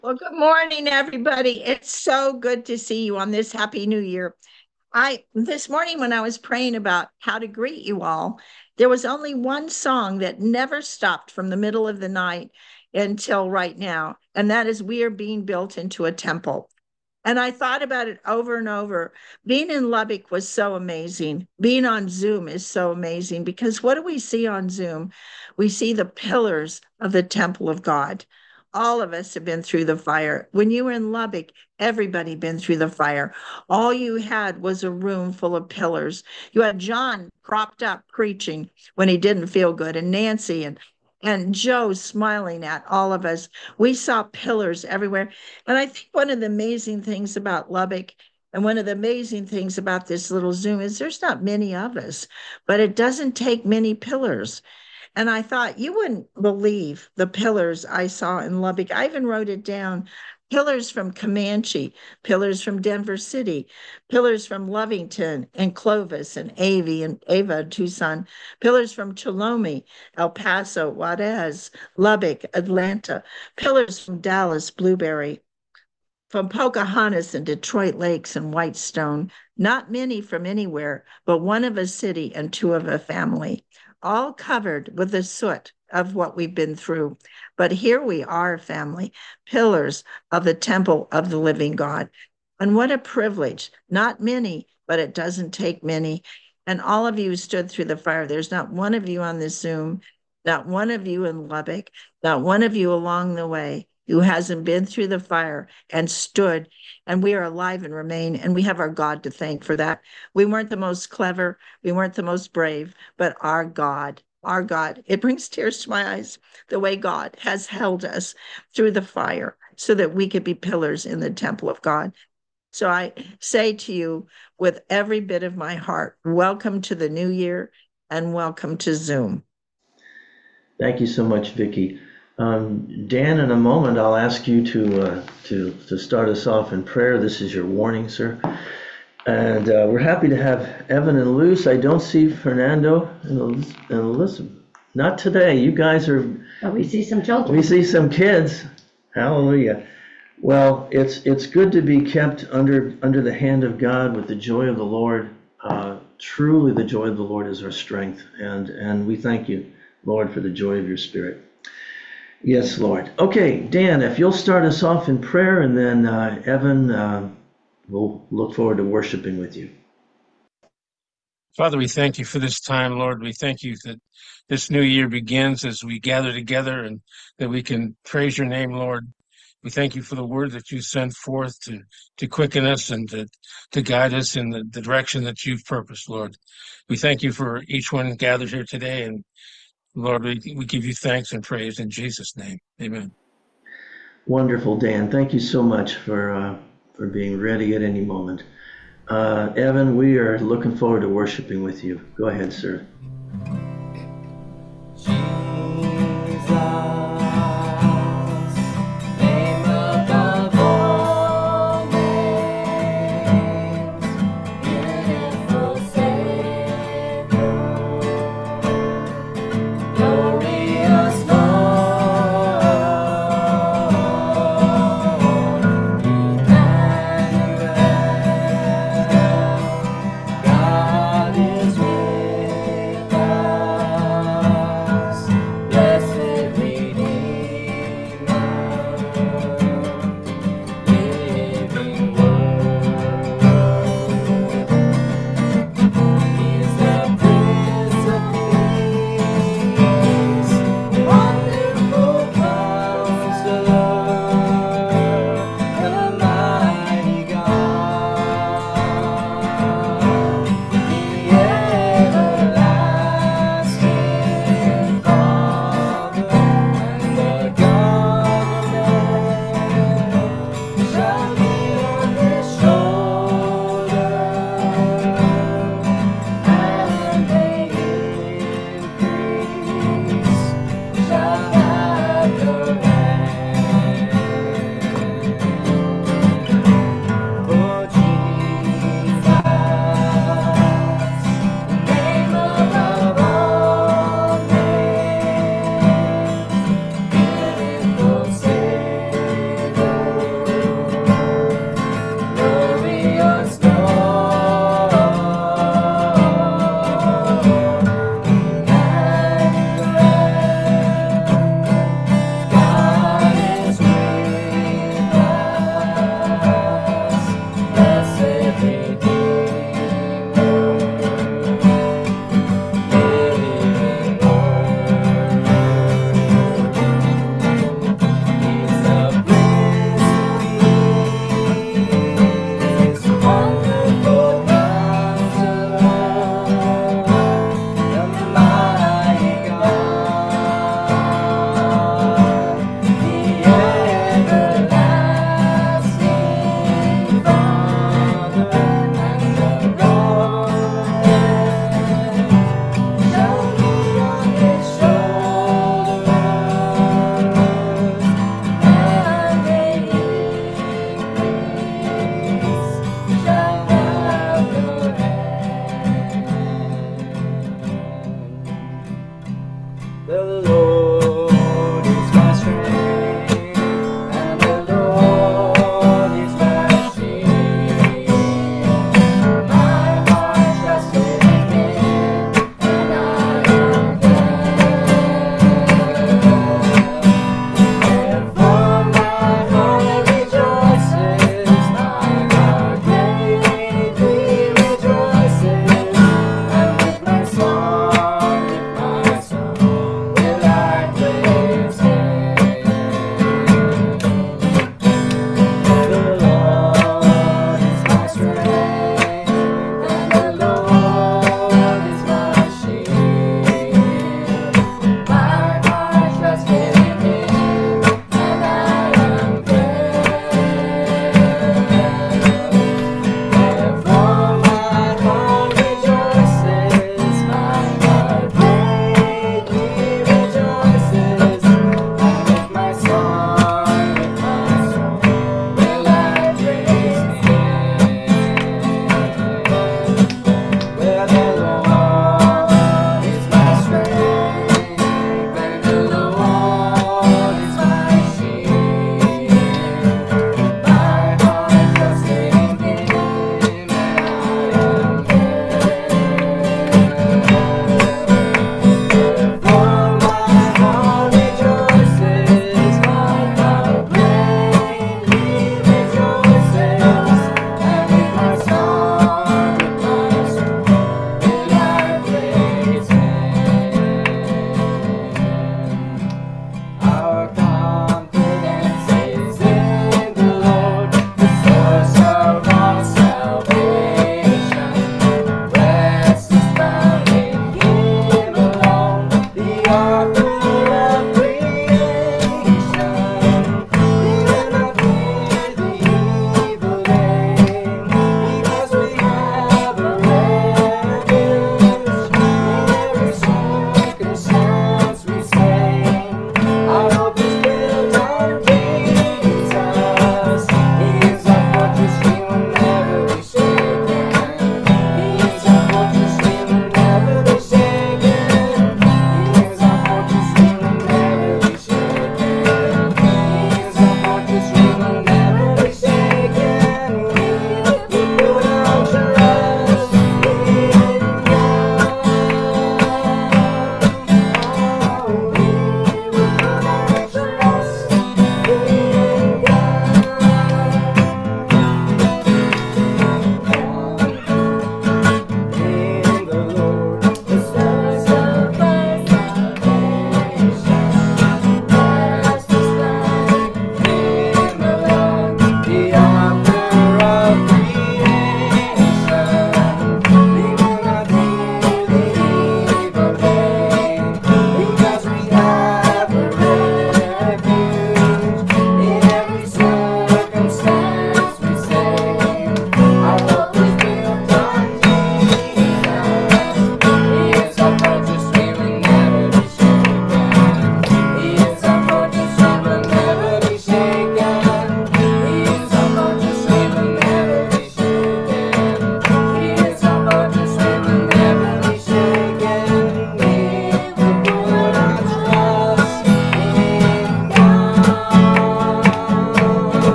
Well, good morning, everybody. It's so good to see you on this Happy New Year. I this morning when I was praying about how to greet you all, there was only one song that never stopped from the middle of the night until right now, and that is We Are Being Built into a Temple. And I thought about it over and over. Being in Lubbock was so amazing. Being on Zoom is so amazing because what do we see on Zoom? We see the pillars of the temple of God. All of us have been through the fire. When you were in Lubbock, everybody been through the fire. All you had was a room full of pillars. You had John propped up preaching when he didn't feel good, and Nancy and Joe smiling at all of us. We saw pillars everywhere. And I think one of the amazing things about Lubbock and one of the amazing things about this little Zoom is there's not many of us, but it doesn't take many pillars. And I thought you wouldn't believe the pillars I saw in Lubbock. I even wrote it down. Pillars from Comanche, pillars from Denver City, pillars from Lovington and Clovis and Avie and Ava, Tucson, pillars from Cholome, El Paso, Juarez, Lubbock, Atlanta, pillars from Dallas, Blueberry, from Pocahontas and Detroit Lakes and Whitestone, not many from anywhere, but one of a city and two of a family, all covered with the soot of what we've been through. But here we are, family, pillars of the temple of the living God. And what a privilege. Not many, but it doesn't take many. And all of you stood through the fire. There's not one of you on this Zoom, not one of you in Lubbock, not one of you along the way who hasn't been through the fire and stood, and we are alive and remain, and we have our God to thank for that. We weren't the most clever, we weren't the most brave, but our God, it brings tears to my eyes, the way God has held us through the fire so that we could be pillars in the temple of God. So I say to you with every bit of my heart, welcome to the new year and welcome to Zoom. Thank you so much, Vicki. Dan, in a moment, I'll ask you to start us off in prayer. This is your warning, sir. And we're happy to have Evan and Luce. I don't see Fernando and Elizabeth. Not today. You guys are. But we see some children. We see some kids. Hallelujah. Well, it's good to be kept under the hand of God with the joy of the Lord. Truly, the joy of the Lord is our strength, and we thank you, Lord, for the joy of your Spirit. Yes, Lord. Okay, Dan, if you'll start us off in prayer, and then Evan, we'll look forward to worshiping with you. Father, we thank you for this time, Lord. We thank you that this new year begins as we gather together and that we can praise your name, Lord. We thank you for the word that you sent forth to quicken us and to guide us in the direction that you've purposed, Lord. We thank you for each one gathered here today. And Lord, we give you thanks and praise in Jesus' name. Amen. Wonderful, Dan. Thank you so much for being ready at any moment. Evan, we are looking forward to worshiping with you. Go ahead, sir. God is with us.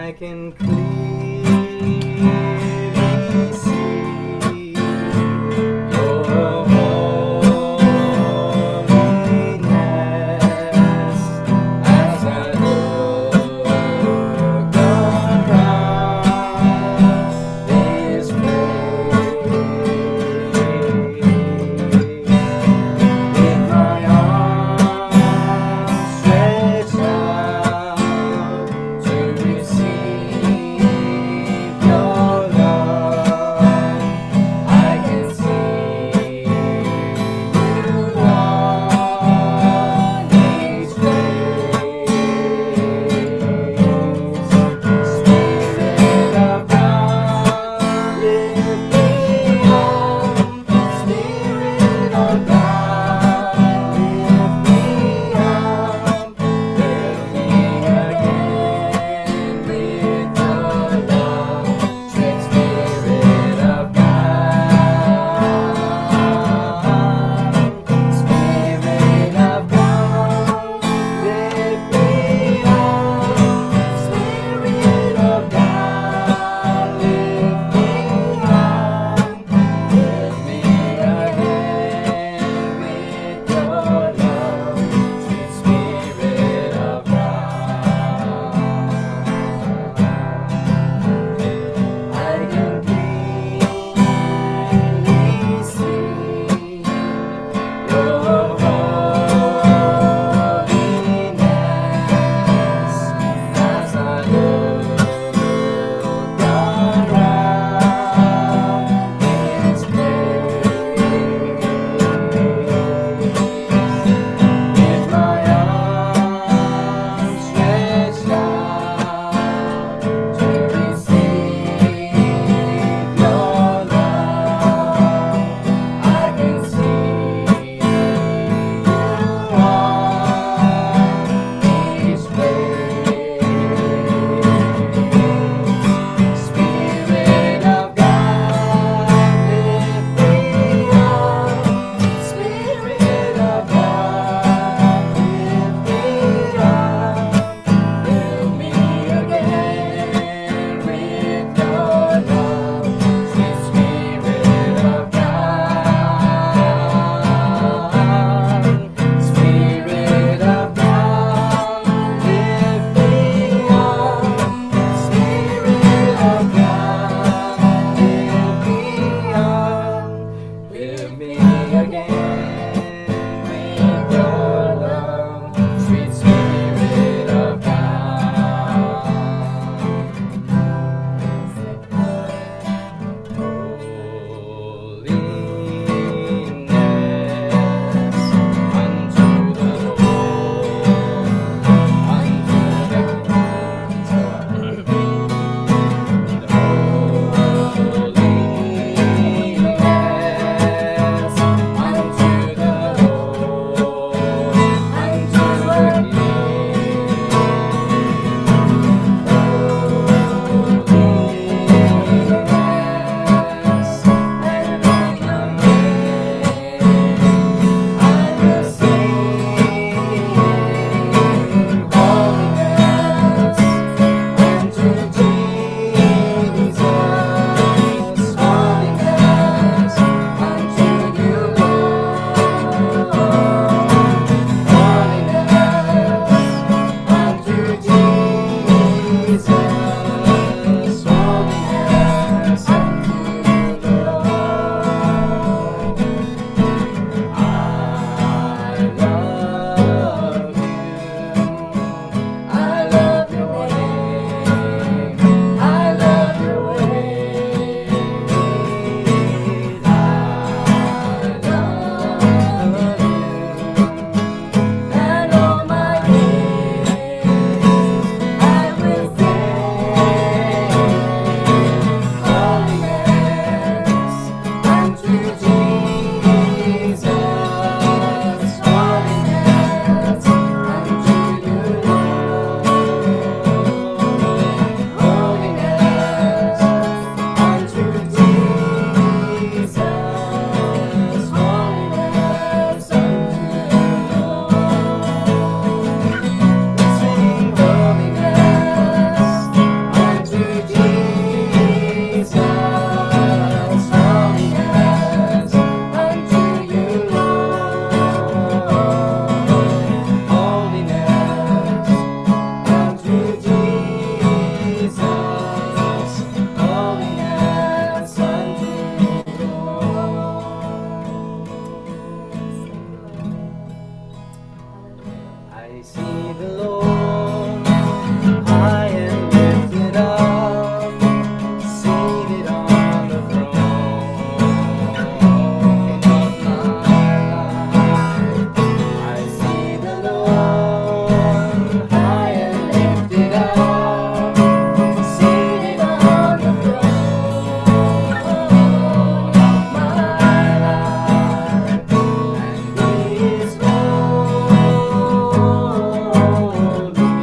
I can clearly see your holiness as I look around this place. With my arms stretched out to receive I see the Lord high and lifted up, seated on the throne of my life. I see the Lord high and lifted up, seated on the throne of my life. And He is holy.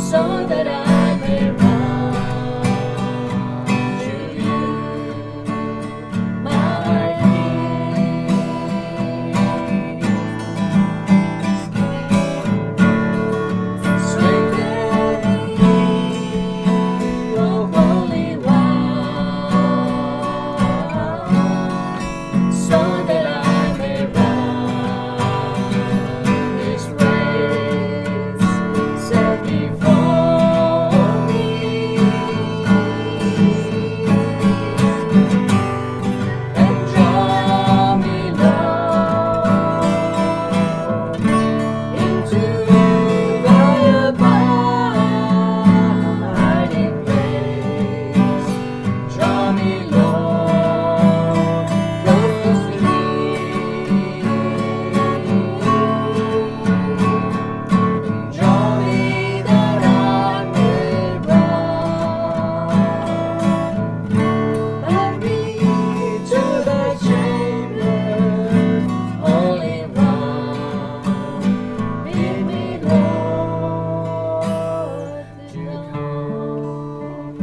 so that I may run to you, my King. Strengthen me, O Holy One, so that I may run this race set before me, and draw me, Lord, into thy abiding place. Draw me, Lord, close to thee. Draw me that I may run. Let me to thy chamber, Holy One. Bid me, Lord, to come.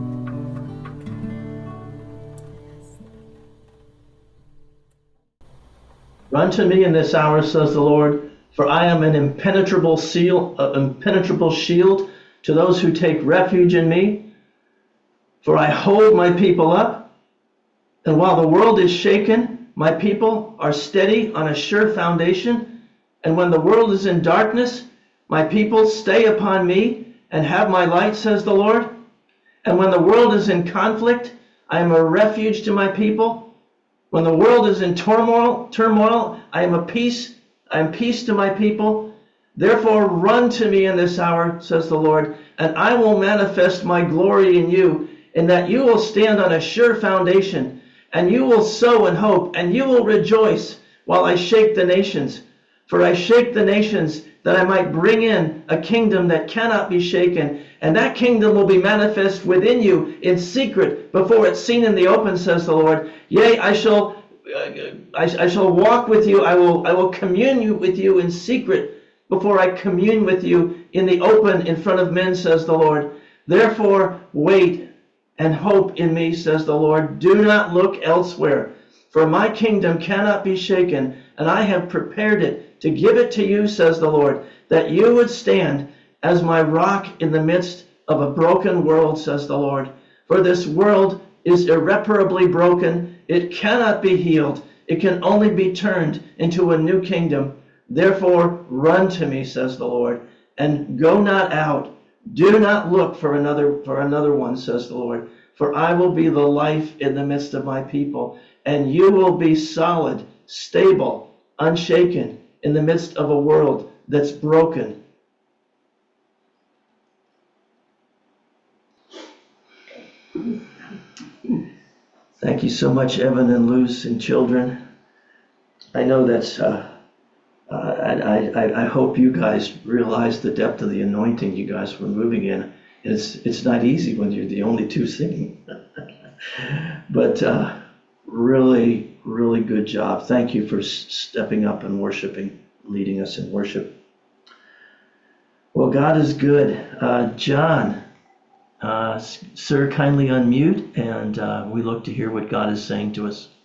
Run to me in this hour, says the Lord, for I am an impenetrable shield to those who take refuge in me. For I hold my people up, and while the world is shaken, my people are steady on a sure foundation. And when the world is in darkness, my people stay upon me and have my light, says the Lord. And when the world is in conflict, I am a refuge to my people. When the world is in turmoil, I am peace to my people. Therefore run to me in this hour, says the Lord, and I will manifest my glory in you, in that you will stand on a sure foundation, and you will sow in hope, and you will rejoice while I shake the nations. For I shake the nations that I might bring in a kingdom that cannot be shaken, and that kingdom will be manifest within you in secret before it's seen in the open, says the Lord. Yea, I shall walk with you. I will commune with you in secret before I commune with you in the open in front of men, says the Lord. Therefore wait and hope in me, says the Lord. Do not look elsewhere, for my kingdom cannot be shaken, and I have prepared it to give it to you, says the Lord, that you would stand as my rock in the midst of a broken world, says the Lord. For this world is irreparably broken. It cannot be healed. It can only be turned into a new kingdom. Therefore, run to me, says the Lord, and go not out. Do not look for another one, says the Lord. For I will be the life in the midst of my people, and you will be solid, stable, unshaken in the midst of a world that's broken. Thank you so much, Evan and Luz and children. I know that's, I hope you guys realize the depth of the anointing you guys were moving in. It's not easy when you're the only two singing. But really, really good job. Thank you for stepping up and worshiping, leading us in worship. Well, God is good. John, sir, kindly unmute, and we look to hear what God is saying to us.